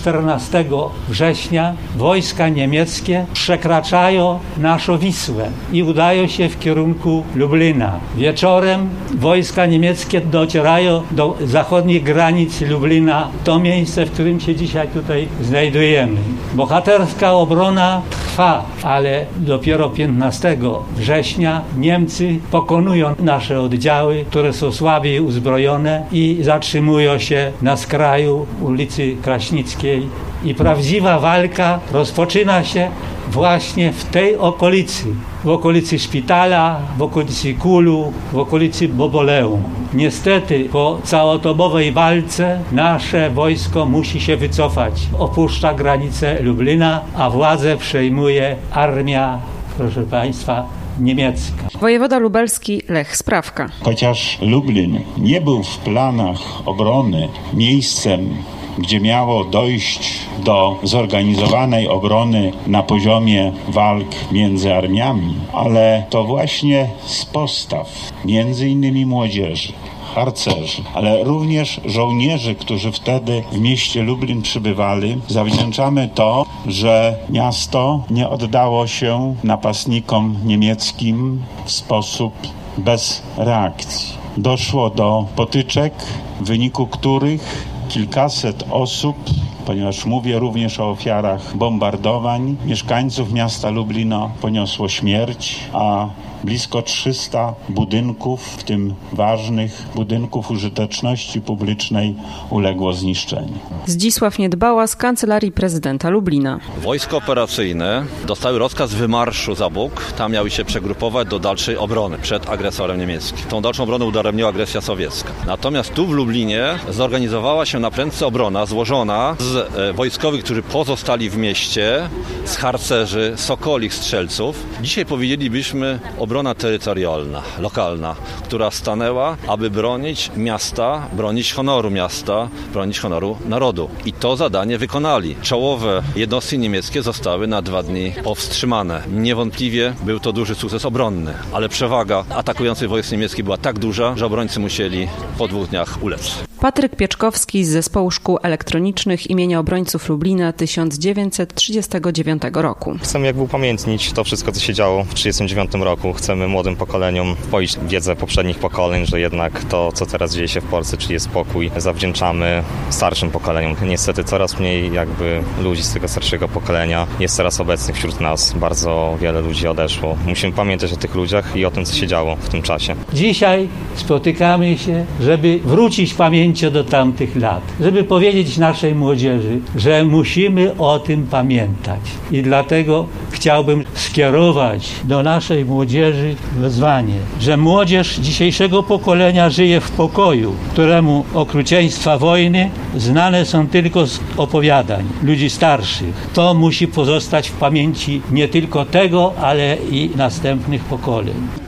14 września wojska niemieckie przekraczają naszą Wisłę i udają się w kierunku Lublina. Wieczorem wojska niemieckie docierają do zachodnich granic Lublina, to miejsce, w którym się dzisiaj tutaj znajdujemy. Bohaterska obrona trwa, ale dopiero 15 września Niemcy pokonują nasze oddziały, które są słabiej uzbrojone i zatrzymują się na skraju ulicy Kraśnickiej. I prawdziwa walka rozpoczyna się właśnie w tej okolicy. W okolicy szpitala, w okolicy Kulu, w okolicy Boboleum. Niestety po całodobowej walce nasze wojsko musi się wycofać. Opuszcza granicę Lublina, a władzę przejmuje armia, proszę Państwa, niemiecka. Wojewoda lubelski Lech Sprawka. Chociaż Lublin nie był w planach obrony miejscem, gdzie miało dojść do zorganizowanej obrony na poziomie walk między armiami, ale to właśnie z postaw, między innymi młodzieży, harcerzy, ale również żołnierzy, którzy wtedy w mieście Lublin przybywali, zawdzięczamy to, że miasto nie oddało się napastnikom niemieckim w sposób bez reakcji. Doszło do potyczek, w wyniku których kilkaset osób, ponieważ mówię również o ofiarach bombardowań, mieszkańców miasta Lublina poniosło śmierć, a blisko 300 budynków, w tym ważnych budynków użyteczności publicznej, uległo zniszczeniu. Zdzisław Niedbała z Kancelarii Prezydenta Lublina. Wojska operacyjne dostały rozkaz wymarszu za Bóg. Tam miały się przegrupować do dalszej obrony przed agresorem niemieckim. Tą dalszą obronę udaremniła agresja sowiecka. Natomiast tu w Lublinie zorganizowała się naprędce obrona złożona z wojskowych, którzy pozostali w mieście, z harcerzy, sokolich, strzelców. Dzisiaj powiedzielibyśmy obrona terytorialna, lokalna, która stanęła, aby bronić miasta, bronić honoru miasta, bronić honoru narodu. I to zadanie wykonali. Czołowe jednostki niemieckie zostały na 2 dni powstrzymane. Niewątpliwie był to duży sukces obronny, ale przewaga atakujących wojsk niemieckich była tak duża, że obrońcy musieli po 2 dniach ulec. Patryk Pieczkowski z Zespołu Szkół Elektronicznych imienia Obrońców Lublina 1939 roku. Chcemy upamiętnić to wszystko, co się działo w 1939 roku. Chcemy młodym pokoleniom poić wiedzę poprzednich pokoleń, że jednak to, co teraz dzieje się w Polsce, czyli jest spokój, zawdzięczamy starszym pokoleniom. Niestety coraz mniej ludzi z tego starszego pokolenia jest teraz obecnych wśród nas. Bardzo wiele ludzi odeszło. Musimy pamiętać o tych ludziach i o tym, co się działo w tym czasie. Dzisiaj spotykamy się, żeby wrócić pamięcią do tamtych lat, żeby powiedzieć naszej młodzieży, że musimy o tym pamiętać. I dlatego chciałbym skierować do naszej młodzieży wezwanie, że młodzież dzisiejszego pokolenia żyje w pokoju, któremu okrucieństwa wojny znane są tylko z opowiadań ludzi starszych. To musi pozostać w pamięci nie tylko tego, ale i następnych pokoleń.